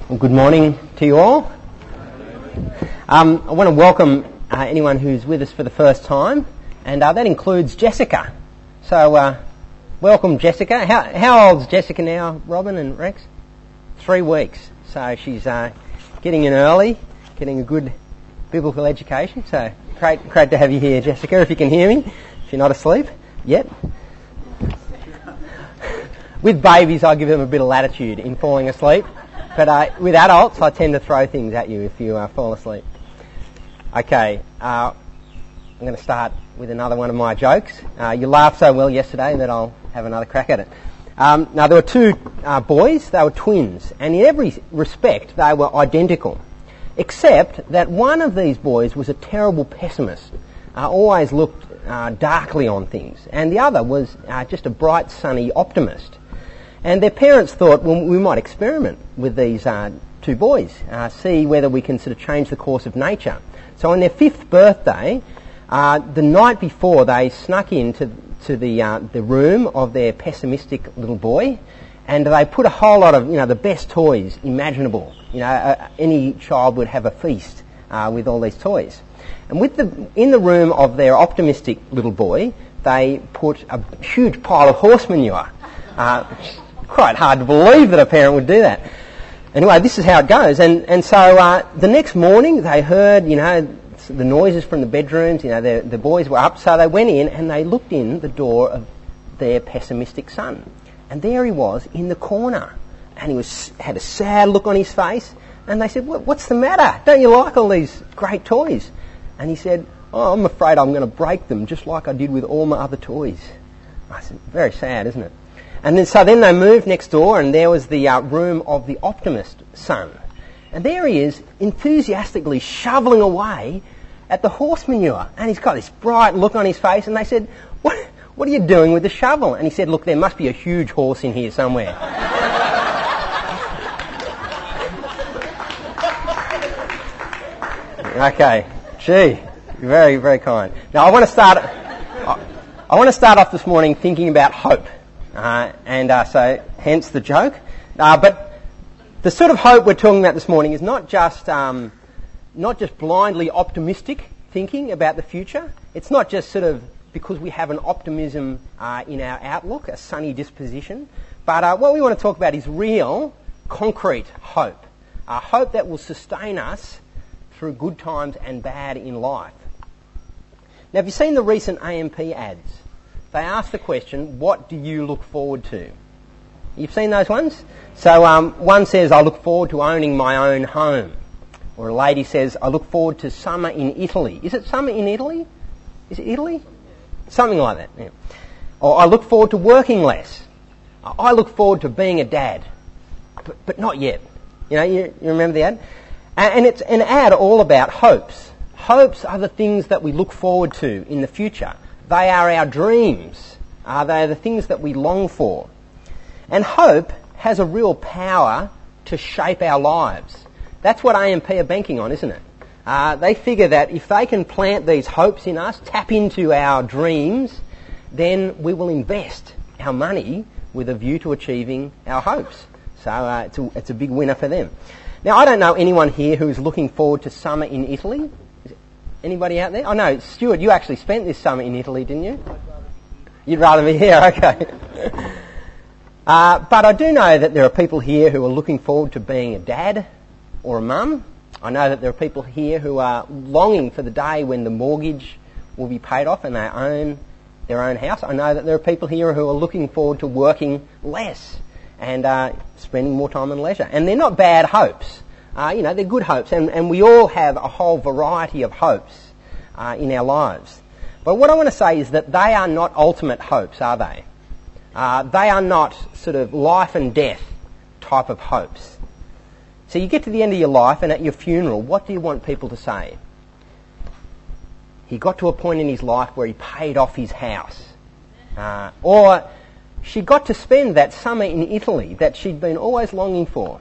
Well, good morning to you all. I want to welcome anyone who's with us for the first time, and that includes Jessica. So, welcome, Jessica. How old's Jessica now, Robin and Rex? 3 weeks. So she's getting in early, getting a good biblical education. So great to have you here, Jessica. If you can hear me, if you're not asleep yet. With babies, I give them a bit of latitude in falling asleep. But with adults, I tend to throw things at you if you fall asleep. Okay, I'm going to start with another one of my jokes. You laughed so well yesterday that I'll have another crack at it. Now, there were two boys. They were twins, and in every respect, they were identical, except that one of these boys was a terrible pessimist, always looked darkly on things, and the other was just a bright, sunny optimist. And their parents thought, well, we might experiment with these two boys, see whether we can sort of change the course of nature. So on their 5th birthday, the night before, they snuck into the room of their pessimistic little boy, and they put a whole lot of, the best toys imaginable. Any child would have a feast with all these toys. And in the room of their optimistic little boy, they put a huge pile of horse manure. Quite hard to believe that a parent would do that. Anyway, this is how it goes. And so the next morning they heard, the noises from the bedrooms. The boys were up, so they went in and they looked in the door of their pessimistic son. And there he was in the corner. And he had a sad look on his face. And they said, what's the matter? Don't you like all these great toys? And he said, I'm afraid I'm going to break them just like I did with all my other toys. I said, very sad, isn't it? And then they moved next door, and there was the room of the optimist son. And there he is, enthusiastically shoveling away at the horse manure. And he's got this bright look on his face, and they said, what are you doing with the shovel? And he said, look, there must be a huge horse in here somewhere. Okay, gee, very, very kind. Now I want to start off this morning thinking about hope. So hence the joke. But the sort of hope we're talking about this morning is not just blindly optimistic thinking about the future. It's not just sort of because we have an optimism in our outlook, a sunny disposition. But what we want to talk about is real, concrete hope. Hope that will sustain us through good times and bad in life. Now, have you seen the recent AMP ads? They ask the question, what do you look forward to? You've seen those ones? So one says, I look forward to owning my own home. Or a lady says, I look forward to summer in Italy. Is it summer in Italy? Is it Italy? Something like that. Yeah. Or I look forward to working less. I look forward to being a dad. But not yet. You remember the ad? And it's an ad all about hopes. Hopes are the things that we look forward to in the future. They are our dreams. They are the things that we long for. And hope has a real power to shape our lives. That's what AMP are banking on, isn't it? They figure that if they can plant these hopes in us, tap into our dreams, then we will invest our money with a view to achieving our hopes. So it's a big winner for them. Now, I don't know anyone here who's looking forward to summer in Italy. Anybody out there? Oh no, Stuart, you actually spent this summer in Italy, didn't you? You'd rather be here, okay. But I do know that there are people here who are looking forward to being a dad or a mum. I know that there are people here who are longing for the day when the mortgage will be paid off and they own their own house. I know that there are people here who are looking forward to working less and spending more time on leisure. And they're not bad hopes. They're good hopes, and we all have a whole variety of hopes in our lives. But what I want to say is that they are not ultimate hopes, are they? They are not sort of life and death type of hopes. So you get to the end of your life, and at your funeral, what do you want people to say? He got to a point in his life where he paid off his house. Or she got to spend that summer in Italy that she'd been always longing for.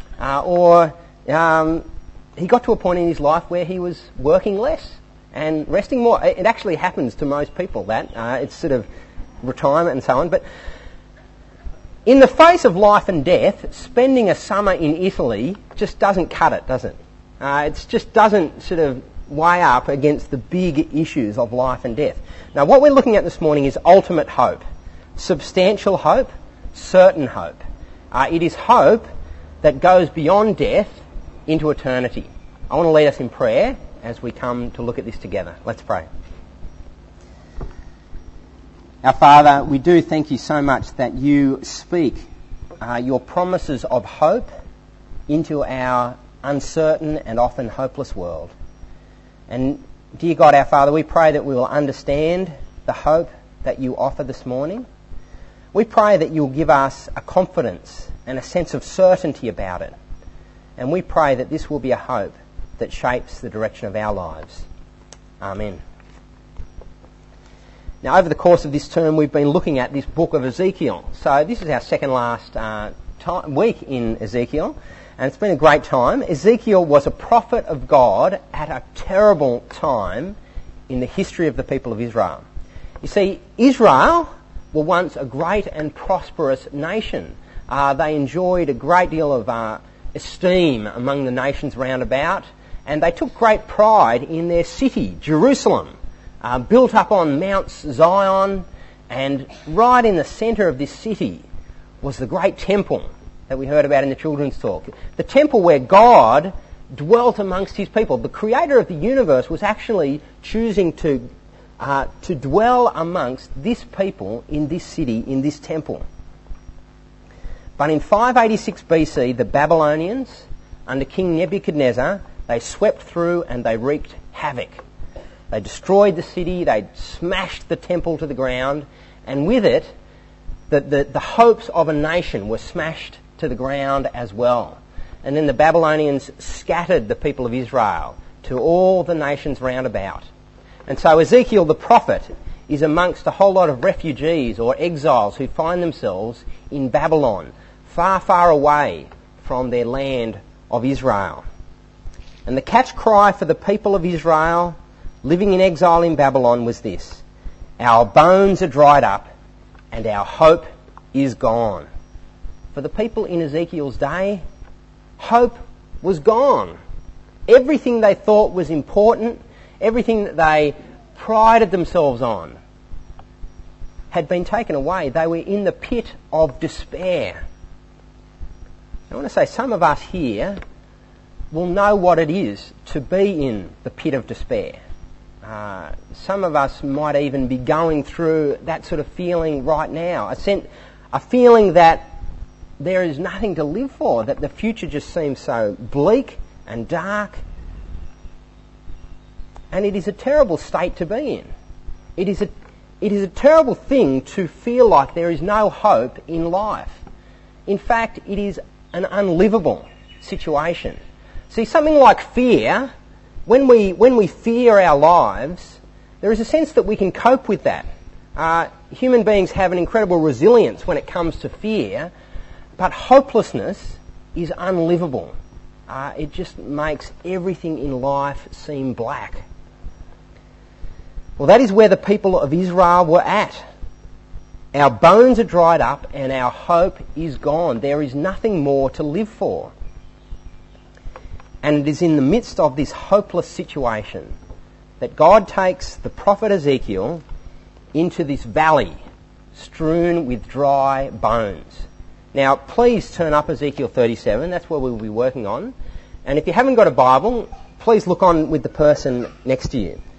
He got to a point in his life where he was working less and resting more. It actually happens to most people, that. It's sort of retirement and so on. But In the face of life and death, spending a summer in Italy just doesn't cut it, does it? It just doesn't sort of weigh up against the big issues of life and death. Now, what we're looking at this morning is ultimate hope, substantial hope, certain hope. It is hope that goes beyond death into eternity. I want to lead us in prayer as we come to look at this together. Let's pray. Our Father, we do thank you so much that you speak your promises of hope into our uncertain and often hopeless world. And dear God, our Father, we pray that we will understand the hope that you offer this morning. We pray that you'll give us a confidence and a sense of certainty about it. And we pray that this will be a hope that shapes the direction of our lives. Amen. Now, over the course of this term, we've been looking at this book of Ezekiel. So this is our second last week in Ezekiel, and it's been a great time. Ezekiel was a prophet of God at a terrible time in the history of the people of Israel. You see, Israel were once a great and prosperous nation. They enjoyed a great deal of esteem among the nations round about, and they took great pride in their city, Jerusalem. Built up on Mount Zion, and right in the centre of this city was the great temple that we heard about in the children's talk. The temple where God dwelt amongst his people. The creator of the universe was actually choosing to dwell amongst this people in this city, in this temple. But in 586 BC, the Babylonians, under King Nebuchadnezzar, they swept through and they wreaked havoc. They destroyed the city, they smashed the temple to the ground, and with it, the hopes of a nation were smashed to the ground as well. And then the Babylonians scattered the people of Israel to all the nations round about. And so Ezekiel the prophet is amongst a whole lot of refugees or exiles who find themselves in Babylon, far, far away from their land of Israel. And the catch cry for the people of Israel living in exile in Babylon was this: our bones are dried up and our hope is gone. For the people in Ezekiel's day, hope was gone. Everything they thought was important, everything that they prided themselves on, had been taken away. They were in the pit of despair. I want to say some of us here will know what it is to be in the pit of despair. Some of us might even be going through that sort of feeling right now. A feeling that there is nothing to live for, that the future just seems so bleak and dark. And it is a terrible state to be in. It is a terrible thing to feel like there is no hope in life. In fact, it is an unlivable situation. See, something like fear, when we fear our lives, there is a sense that we can cope with that. Human beings have an incredible resilience when it comes to fear, but hopelessness is unlivable. It just makes everything in life seem black. Well, that is where the people of Israel were at. Our bones are dried up and our hope is gone. There is nothing more to live for. And it is in the midst of this hopeless situation that God takes the prophet Ezekiel into this valley strewn with dry bones. Now, please turn up Ezekiel 37. That's where we'll be working on. And if you haven't got a Bible, please look on with the person next to you.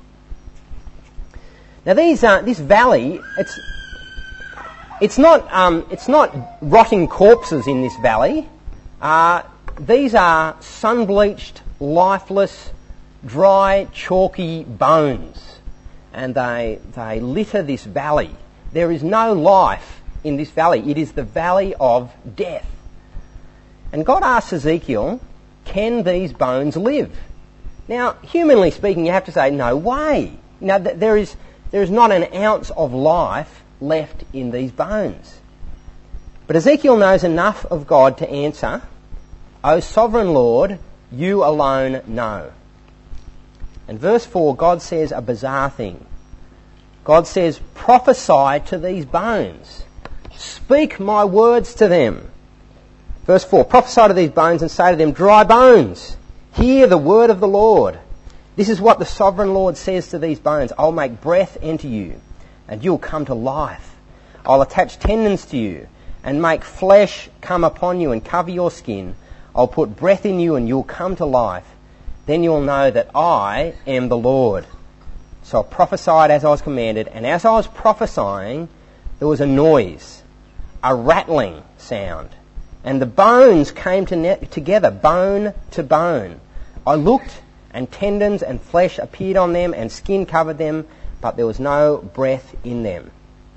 Now, this valley, it's not rotting corpses in this valley. These are sun-bleached, lifeless, dry, chalky bones, and they litter this valley. There is no life in this valley. It is the valley of death. And God asks Ezekiel, can these bones live? Now, humanly speaking, you have to say, no way. Now, there is not an ounce of life left in these bones. But Ezekiel knows enough of God to answer, O sovereign Lord, you alone know. And verse 4, God says a bizarre thing. God says, prophesy to these bones. Speak my words to them. Verse 4, prophesy to these bones and say to them, dry bones, hear the word of the Lord. This is what the sovereign Lord says to these bones. I'll make breath enter you, and you'll come to life. I'll attach tendons to you, and make flesh come upon you and cover your skin. I'll put breath in you, and you'll come to life. Then you'll know that I am the Lord. So I prophesied as I was commanded, and as I was prophesying, there was a noise, a rattling sound. And the bones came together, bone to bone. I looked, and tendons and flesh appeared on them, and skin covered them, but there was no breath in them.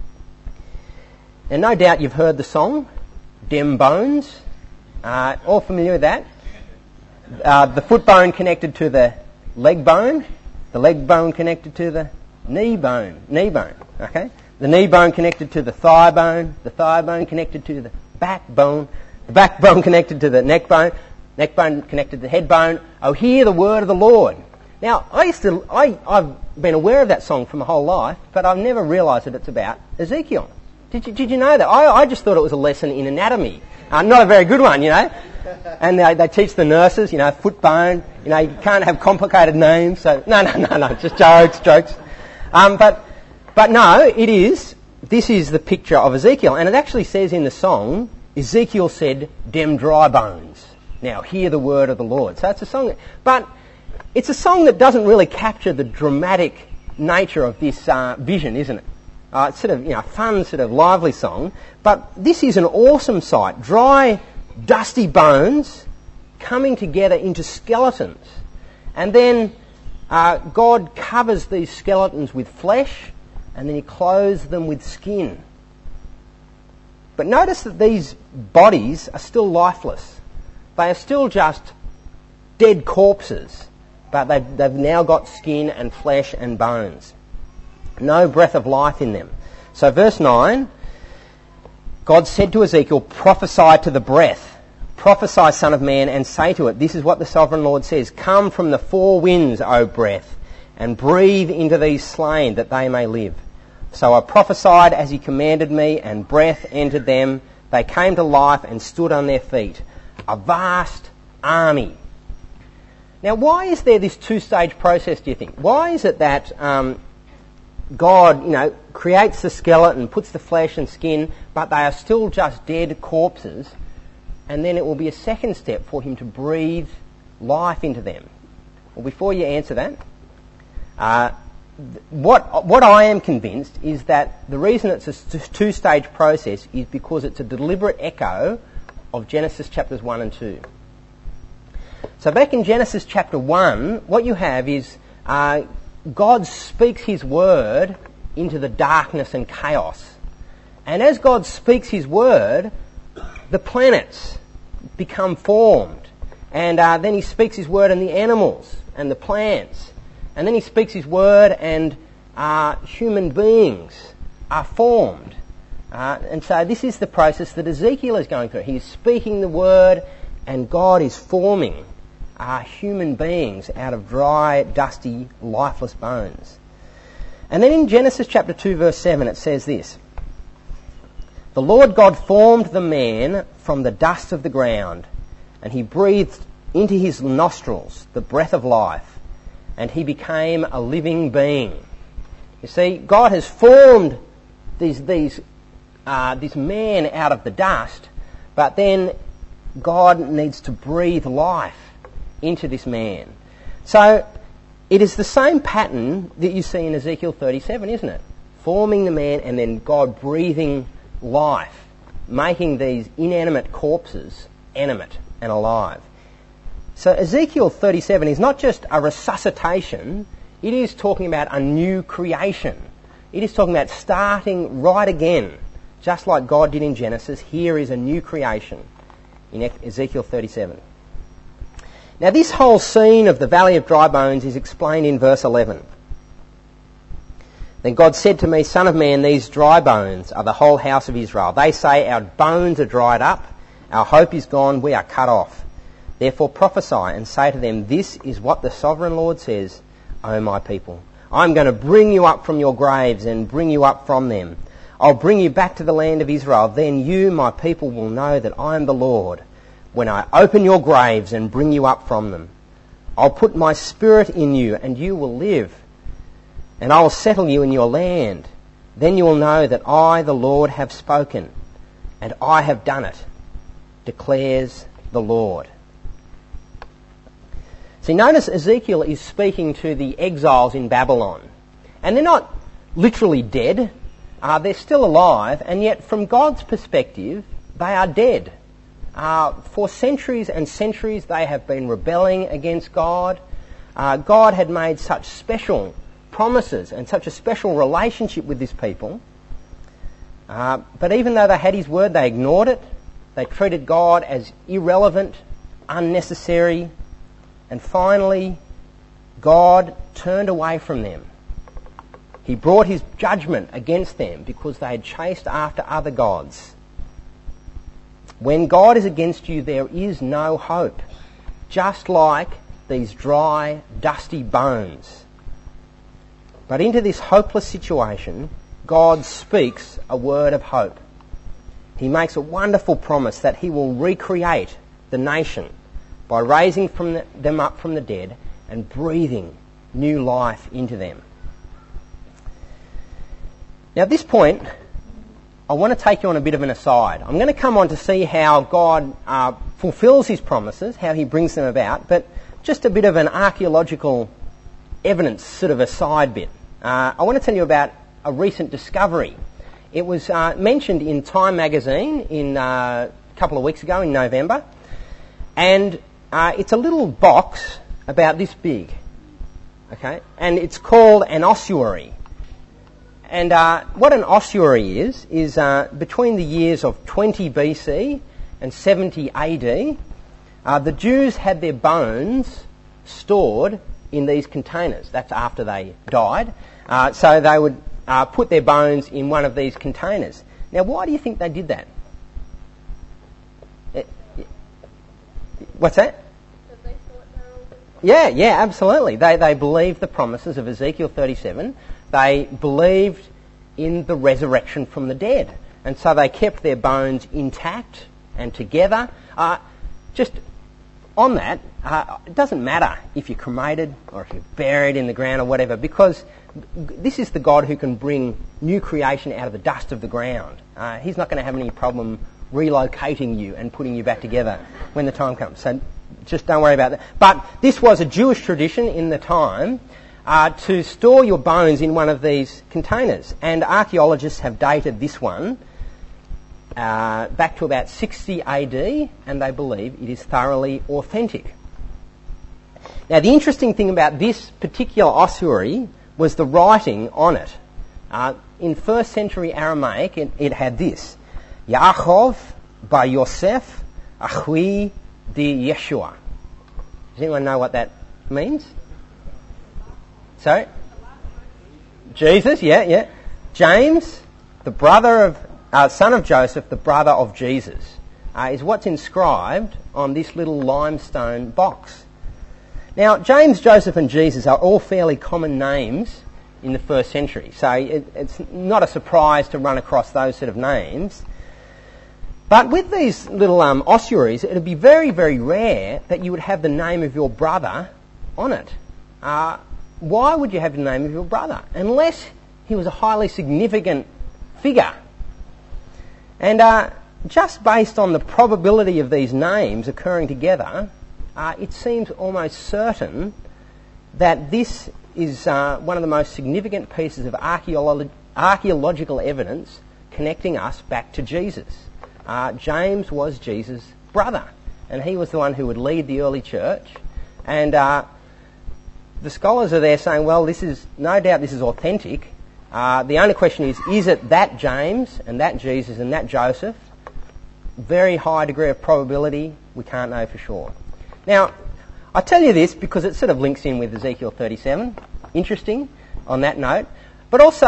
Now, no doubt you've heard the song, Dem Bones. All familiar with that? The foot bone connected to the leg bone connected to the knee bone, okay? The knee bone connected to the thigh bone connected to the backbone connected to the neck bone connected to the head bone. Oh, hear the word of the Lord. Now, I've been aware of that song for my whole life, but I've never realised that it's about Ezekiel. Did you know that? I just thought it was a lesson in anatomy. Not a very good one, And they teach the nurses, foot bone, you can't have complicated names. So no, just jokes. But no, it is. This is the picture of Ezekiel, and it actually says in the song, Ezekiel said, "Dem dry bones, now hear the word of the Lord." So it's a song, but it's a song that doesn't really capture the dramatic nature of this vision, isn't it? It's sort of, fun, sort of lively song, but this is an awesome sight. Dry, dusty bones coming together into skeletons. And then God covers these skeletons with flesh, and then he clothes them with skin. But notice that these bodies are still lifeless. They are still just dead corpses, but they've now got skin and flesh and bones. No breath of life in them. So verse 9, God said to Ezekiel, prophesy to the breath. Prophesy, son of man, and say to it, this is what the sovereign Lord says, come from the four winds, O breath, and breathe into these slain that they may live. So I prophesied as he commanded me, and breath entered them. They came to life and stood on their feet. A vast army. Now, why is there this two-stage process, do you think? Why is it that God, creates the skeleton, puts the flesh and skin, but they are still just dead corpses, and then it will be a second step for him to breathe life into them? Well, before you answer that, what I am convinced is that the reason it's a two-stage process is because it's a deliberate echo of Genesis chapters 1 and 2. So back in Genesis chapter 1, what you have is God speaks his word into the darkness and chaos. And as God speaks his word, the planets become formed. And then he speaks his word in the animals and the plants. And then he speaks his word and human beings are formed. And so this is the process that Ezekiel is going through. He's speaking the word and God is forming human beings out of dry, dusty, lifeless bones. And then in Genesis chapter 2 verse 7 it says this, the Lord God formed the man from the dust of the ground, and he breathed into his nostrils the breath of life, and he became a living being. You see, God has formed this man out of the dust, but then God needs to breathe life into this man. So it is the same pattern that you see in Ezekiel 37, isn't it? Forming the man and then God breathing life, making these inanimate corpses animate and alive. So Ezekiel 37 is not just a resuscitation, it is talking about a new creation. It is talking about starting right again, just like God did in Genesis. Here is a new creation in Ezekiel 37. Now this whole scene of the Valley of Dry Bones is explained in verse 11. Then God said to me, Son of man, these dry bones are the whole house of Israel. They say, our bones are dried up, our hope is gone, we are cut off. Therefore prophesy and say to them, this is what the sovereign Lord says, O my people. I'm going to bring you up from your graves and bring you up from them. I'll bring you back to the land of Israel. Then you, my people, will know that I am the Lord when I open your graves and bring you up from them. I'll put my spirit in you and you will live, and I will settle you in your land. Then you will know that I, the Lord, have spoken, and I have done it, declares the Lord. See, notice Ezekiel is speaking to the exiles in Babylon. And they're not literally dead. They're still alive, and yet from God's perspective, they are dead. For centuries and centuries they have been rebelling against God. God had made such special promises and such a special relationship with this people. But even though they had his word, they ignored it. They treated God as irrelevant, unnecessary, and finally God turned away from them. He brought his judgment against them because they had chased after other gods. When God is against you, there is no hope. Just like these dry, dusty bones. But into this hopeless situation, God speaks a word of hope. He makes a wonderful promise that he will recreate the nation by raising them up from the dead and breathing new life into them. Now at this point, I want to take you on a bit of an aside. I'm going to come on to see how God fulfills his promises, how he brings them about, but just a bit of an archaeological evidence sort of a side bit. I want to tell you about a recent discovery. It was mentioned in Time magazine in a couple of weeks ago in November, and it's a little box about this big, okay, and it's called an ossuary. And what an ossuary is between the years of 20 BC and 70 AD, the Jews had their bones stored in these containers. That's after they died. So they would put their bones in one of these containers. Now, why do you think they did that? What's that? Yeah, absolutely. They believed the promises of Ezekiel 37. They believed in the resurrection from the dead. And so they kept their bones intact and together. Just on that, it doesn't matter if you're cremated or if you're buried in the ground or whatever, because this is the God who can bring new creation out of the dust of the ground. He's not going to have any problem relocating you and putting you back together when the time comes. So just don't worry about that. But this was a Jewish tradition in the time to store your bones in one of these containers. And archaeologists have dated this one back to about 60 AD, and they believe it is thoroughly authentic. Now, the interesting thing about this particular ossuary was the writing on it. In 1st century Aramaic, it had this: Yaakov bar Yosef Achui de Yeshua. Does anyone know what that means? Sorry? Jesus, yeah. James, the brother of, son of Joseph, the brother of Jesus, is what's inscribed on this little limestone box. Now, James, Joseph and Jesus are all fairly common names in the 1st century, so it's not a surprise to run across those sort of names. But with these little ossuaries, it would be very, very rare that you would have the name of your brother on it. Why would you have the name of your brother? Unless he was a highly significant figure. And just based on the probability of these names occurring together, it seems almost certain that this is one of the most significant pieces of archaeological evidence connecting us back to Jesus. James was Jesus' brother, and he was the one who would lead the early church. And the scholars are there saying, well, this is no doubt this is authentic. The only question is it that James and that Jesus and that Joseph? Very high degree of probability. We can't know for sure. Now, I tell you this because it sort of links in with Ezekiel 37. Interesting on that note. But also,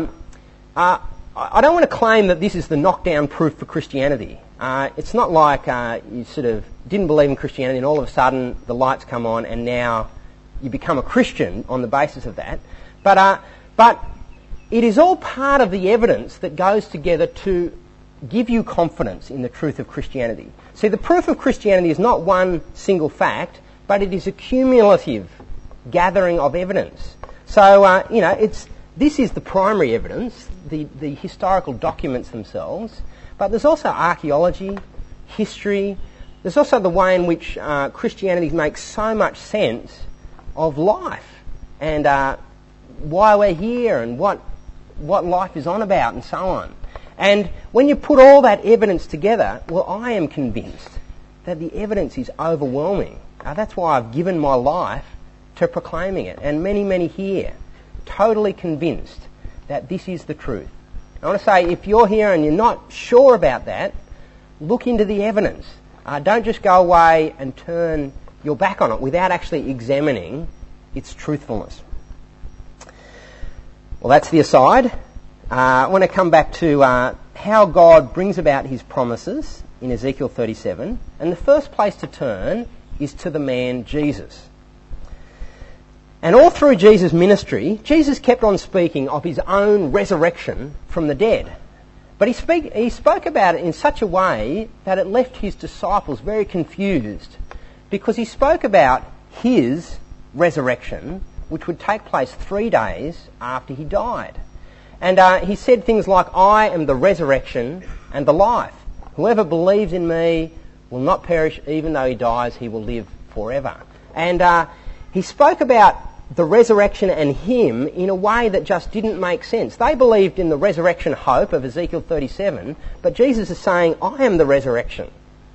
I don't want to claim that this is the knockdown proof for Christianity. It's not like you sort of didn't believe in Christianity and all of a sudden the lights come on and now you become a Christian on the basis of that. But it is all part of the evidence that goes together to give you confidence in the truth of Christianity. See, the proof of Christianity is not one single fact, but it is a cumulative gathering of evidence. So, this is the primary evidence, the historical documents themselves, but there's also archaeology, history. There's also the way in which Christianity makes so much sense of life and why we're here and what life is on about and so on. And when you put all that evidence together, well, I am convinced that the evidence is overwhelming. That's why I've given my life to proclaiming it. And many, many here, totally convinced that this is the truth. I want to say, if you're here and you're not sure about that, look into the evidence. Don't just go away and turn your back on it without actually examining its truthfulness. Well, that's the aside. I want to come back to how God brings about his promises in Ezekiel 37. And the first place to turn is to the man Jesus. And all through Jesus' ministry, Jesus kept on speaking of his own resurrection from the dead. But he spoke about it in such a way that it left his disciples very confused, because he spoke about his resurrection, which would take place 3 days after he died. And he said things like, "I am the resurrection and the life. Whoever believes in me will not perish, even though he dies, he will live forever." And he spoke about the resurrection and him in a way that just didn't make sense. They believed in the resurrection hope of Ezekiel 37, but Jesus is saying, "I am the resurrection."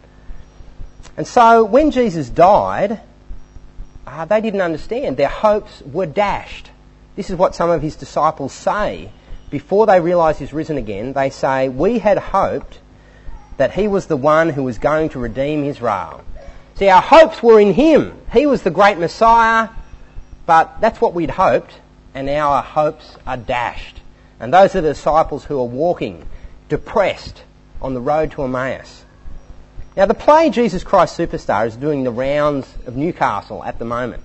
And so when Jesus died, they didn't understand. Their hopes were dashed. This is what some of his disciples say. Before they realise he's risen again, they say, "We had hoped that he was the one who was going to redeem Israel." See, our hopes were in him. He was the great Messiah, but that's what we'd hoped, and now our hopes are dashed. And those are the disciples who are walking depressed on the road to Emmaus. Now, the play Jesus Christ Superstar is doing the rounds of Newcastle at the moment.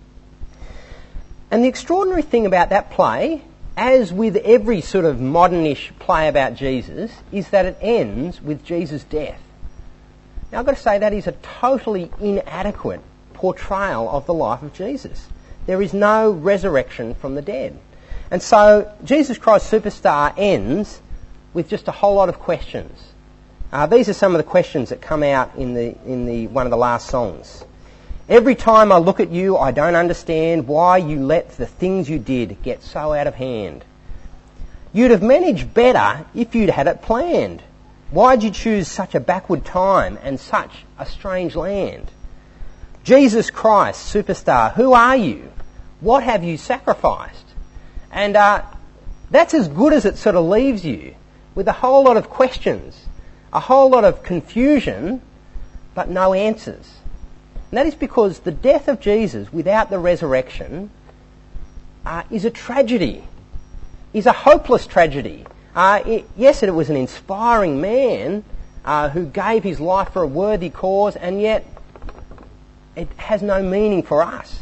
And the extraordinary thing about that play, as with every sort of modernish play about Jesus, is that it ends with Jesus' death. Now, I've got to say that is a totally inadequate portrayal of the life of Jesus. There is no resurrection from the dead. And so Jesus Christ Superstar ends with just a whole lot of questions. These are some of the questions that come out in the one of the last songs. "Every time I look at you, I don't understand why you let the things you did get so out of hand. You'd have managed better if you'd had it planned. Why'd you choose such a backward time and such a strange land? Jesus Christ Superstar, who are you? What have you sacrificed?" And that's as good as it sort of leaves you, with a whole lot of questions, a whole lot of confusion, but no answers. And that is because the death of Jesus without the resurrection is a tragedy, is a hopeless tragedy. Yes, it was an inspiring man who gave his life for a worthy cause, and yet it has no meaning for us.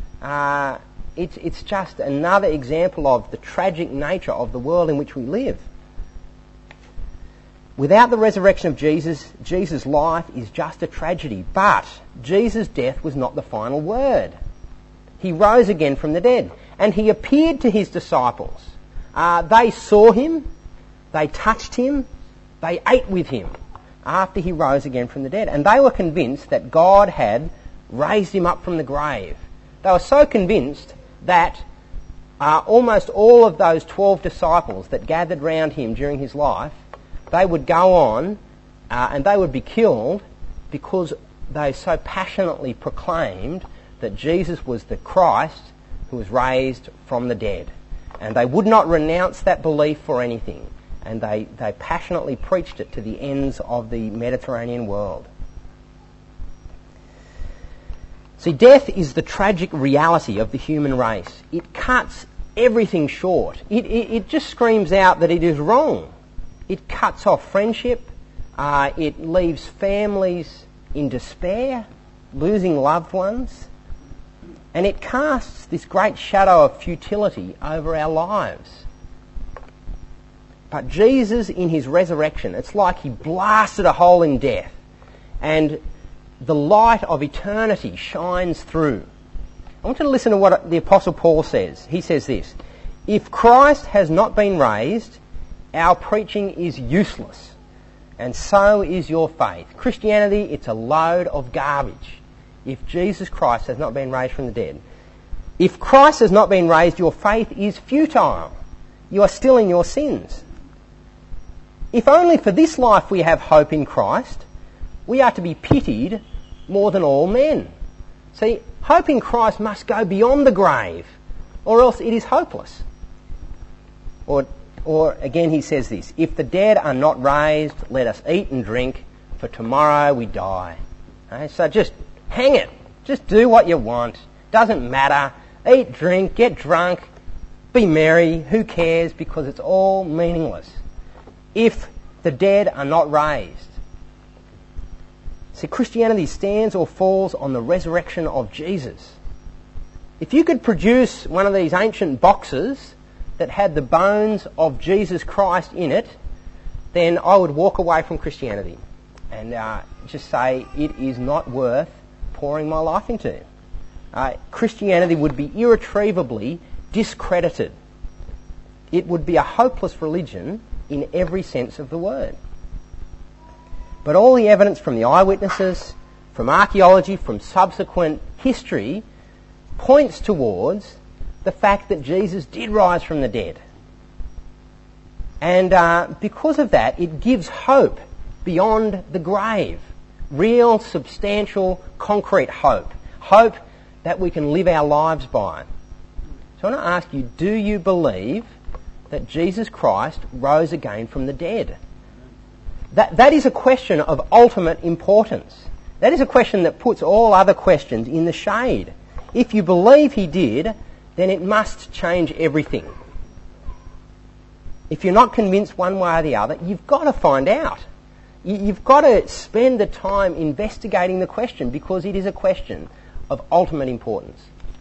It's just another example of the tragic nature of the world in which we live. Without the resurrection of Jesus, Jesus' life is just a tragedy. But Jesus' death was not the final word. He rose again from the dead, and he appeared to his disciples. They saw him, they touched him, they ate with him after he rose again from the dead. And they were convinced that God had raised him up from the grave. They were so convinced that almost all of those 12 disciples that gathered round him during his life, they would go on and they would be killed because they so passionately proclaimed that Jesus was the Christ who was raised from the dead. And they would not renounce that belief for anything. And they passionately preached it to the ends of the Mediterranean world. See, death is the tragic reality of the human race. It cuts everything short. It just screams out that it is wrong. It cuts off friendship. It leaves families in despair, losing loved ones. And it casts this great shadow of futility over our lives. But Jesus, in his resurrection, it's like he blasted a hole in death and the light of eternity shines through. I want you to listen to what the Apostle Paul says. He says this: if Christ has not been raised, our preaching is useless, and so is your faith. Christianity, it's a load of garbage if Jesus Christ has not been raised from the dead. If Christ has not been raised, your faith is futile. You are still in your sins. If only for this life we have hope in Christ, we are to be pitied more than all men. See, hope in Christ must go beyond the grave, or else it is hopeless. Or again he says this: if the dead are not raised, let us eat and drink, for tomorrow we die. Okay, so just hang it. Just do what you want. Doesn't matter. Eat, drink, get drunk, be merry. Who cares? Because it's all meaningless if the dead are not raised. See, Christianity stands or falls on the resurrection of Jesus. If you could produce one of these ancient boxes that had the bones of Jesus Christ in it, then I would walk away from Christianity and just say it is not worth pouring my life into. Christianity would be irretrievably discredited. It would be a hopeless religion in every sense of the word. But all the evidence from the eyewitnesses, from archaeology, from subsequent history, points towards the fact that Jesus did rise from the dead. And because of that, it gives hope beyond the grave. Real, substantial, concrete hope. Hope that we can live our lives by. So I want to ask you, do you believe that Jesus Christ rose again from the dead? That is a question of ultimate importance. That is a question that puts all other questions in the shade. If you believe he did, then it must change everything. If you're not convinced one way or the other, you've got to find out. You've got to spend the time investigating the question, because it is a question of ultimate importance.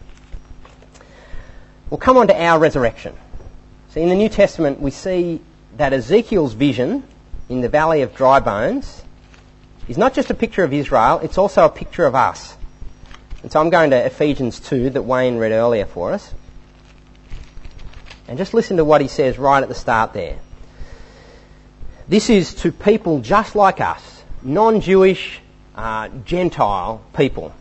We'll come on to our resurrection. So in the New Testament we see that Ezekiel's vision in the valley of dry bones is not just a picture of Israel, it's also a picture of us. And so I'm going to Ephesians 2 that Wayne read earlier for us. And just listen to what he says right at the start there. This is to people just like us, non-Jewish, Gentile people.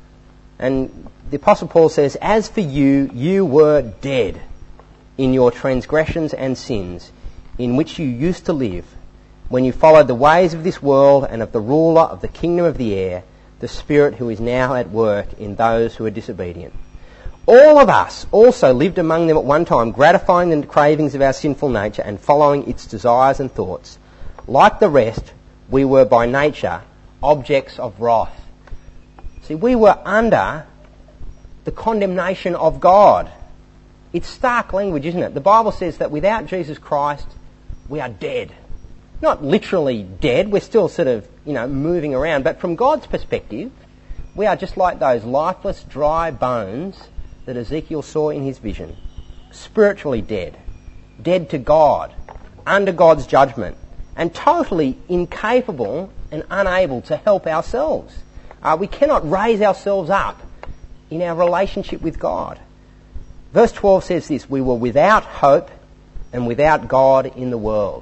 And the Apostle Paul says, as for you, you were dead in your transgressions and sins, in which you used to live, when you followed the ways of this world and of the ruler of the kingdom of the air, the Spirit who is now at work in those who are disobedient. All of us also lived among them at one time, gratifying the cravings of our sinful nature and following its desires and thoughts. Like the rest, we were by nature objects of wrath. See, we were under the condemnation of God. It's stark language, isn't it? The Bible says that without Jesus Christ, we are dead. Not literally dead, we're still sort of, moving around, but from God's perspective, we are just like those lifeless, dry bones that Ezekiel saw in his vision. Spiritually dead. Dead to God. Under God's judgment. And totally incapable and unable to help ourselves. We cannot raise ourselves up in our relationship with God. Verse 12 says this: we were without hope and without God in the world.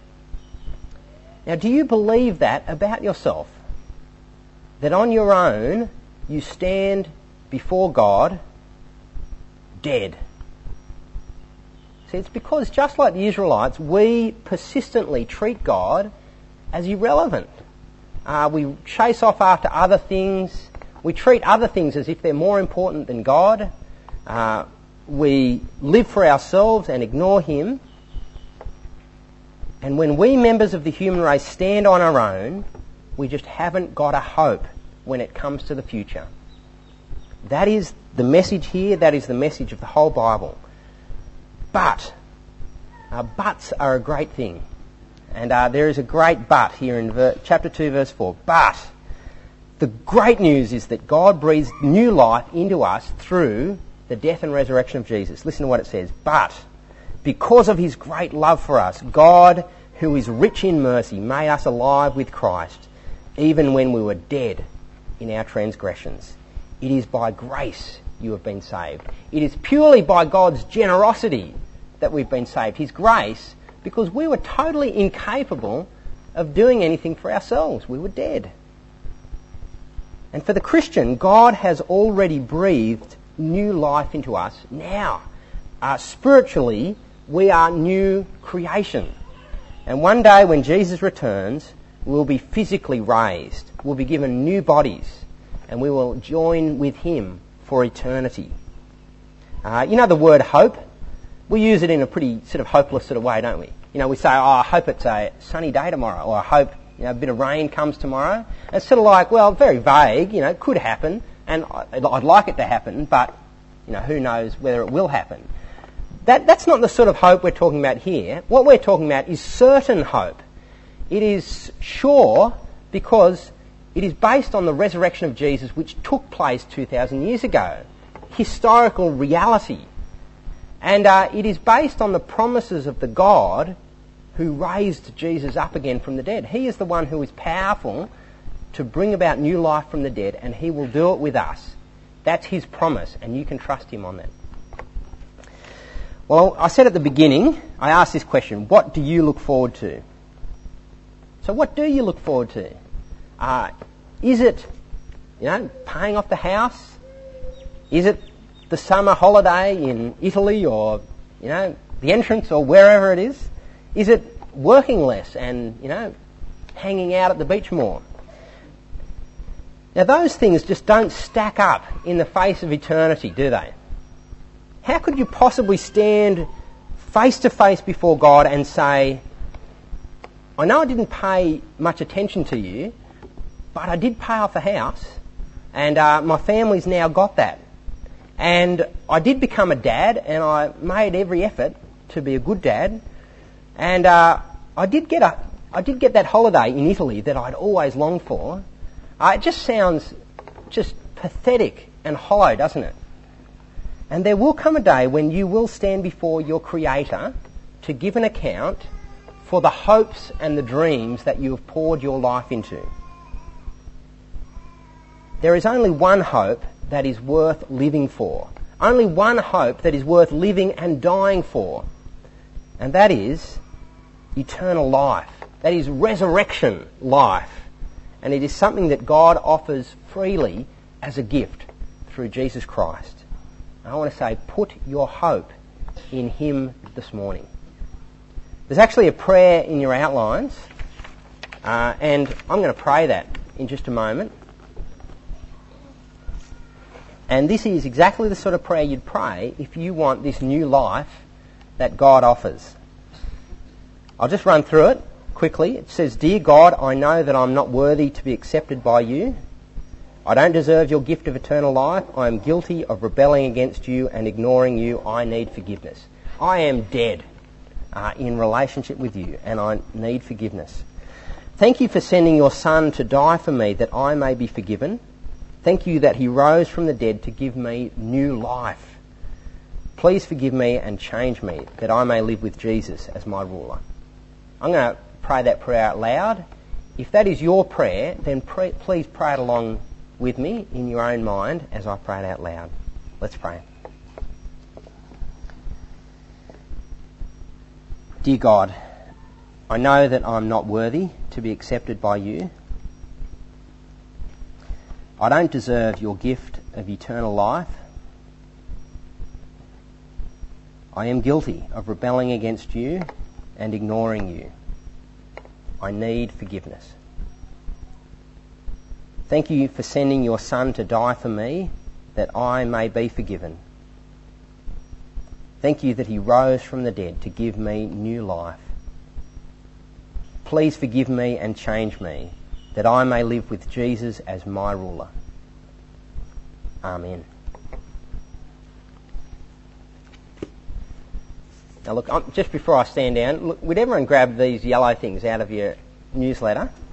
Now, do you believe that about yourself? That on your own you stand before God dead? See, it's because just like the Israelites, we persistently treat God as irrelevant. We chase off after other things. We treat other things as if they're more important than God. We live for ourselves and ignore him. And when we members of the human race stand on our own, we just haven't got a hope when it comes to the future. That is the message here. That is the message of the whole Bible. But, buts are a great thing. And there is a great but here in chapter 2, verse 4. But the great news is that God breathes new life into us through the death and resurrection of Jesus. Listen to what it says. But because of his great love for us, God, who is rich in mercy, made us alive with Christ, even when we were dead in our transgressions. It is by grace you have been saved. It is purely by God's generosity that we've been saved. His grace, because we were totally incapable of doing anything for ourselves. We were dead. And for the Christian, God has already breathed new life into us now. Spiritually, we are new creation. And one day when Jesus returns, we'll be physically raised. We'll be given new bodies. And we will join with him for eternity. You know the word hope? We use it in a pretty sort of hopeless sort of way, don't we? You know, we say, I hope it's a sunny day tomorrow, or I hope a bit of rain comes tomorrow. And it's sort of like, well, very vague, it could happen, and I'd like it to happen, but, who knows whether it will happen. That's not the sort of hope we're talking about here. What we're talking about is certain hope. It is sure because it is based on the resurrection of Jesus, which took place 2,000 years ago. Historical reality. And it is based on the promises of the God who raised Jesus up again from the dead. He is the one who is powerful to bring about new life from the dead, and he will do it with us. That's his promise, and you can trust him on that. Well, I said at the beginning, I asked this question, what do you look forward to? So what do you look forward to? Is it, paying off the house? Is it the summer holiday in Italy or, the entrance or wherever it is? Is it working less and, hanging out at the beach more? Now those things just don't stack up in the face of eternity, do they? How could you possibly stand face to face before God and say, I know I didn't pay much attention to you, but I did pay off the house, and my family's now got that. And I did become a dad, and I made every effort to be a good dad, and I did get that holiday in Italy that I'd always longed for. It just sounds just pathetic and hollow, doesn't it? And there will come a day when you will stand before your Creator to give an account for the hopes and the dreams that you have poured your life into. There is only one hope that is worth living for. Only one hope that is worth living and dying for. And that is eternal life. That is resurrection life. And it is something that God offers freely as a gift through Jesus Christ. I want to say, put your hope in him this morning. There's actually a prayer in your outlines, and I'm going to pray that in just a moment. And this is exactly the sort of prayer you'd pray if you want this new life that God offers. I'll just run through it quickly. It says, Dear God, I know that I'm not worthy to be accepted by you. I don't deserve your gift of eternal life. I am guilty of rebelling against you and ignoring you. I need forgiveness. I am dead in relationship with you, and I need forgiveness. Thank you for sending your Son to die for me that I may be forgiven. Thank you that he rose from the dead to give me new life. Please forgive me and change me that I may live with Jesus as my ruler. I'm going to pray that prayer out loud. If that is your prayer, then please pray it along with me in your own mind as I pray it out loud. Let's pray. Dear God, I know that I'm not worthy to be accepted by you. I don't deserve your gift of eternal life. I am guilty of rebelling against you and ignoring you. I need forgiveness. Thank you for sending your Son to die for me that I may be forgiven. Thank you that he rose from the dead to give me new life. Please forgive me and change me that I may live with Jesus as my ruler. Amen. Now look, just before I stand down, would everyone grab these yellow things out of your newsletter?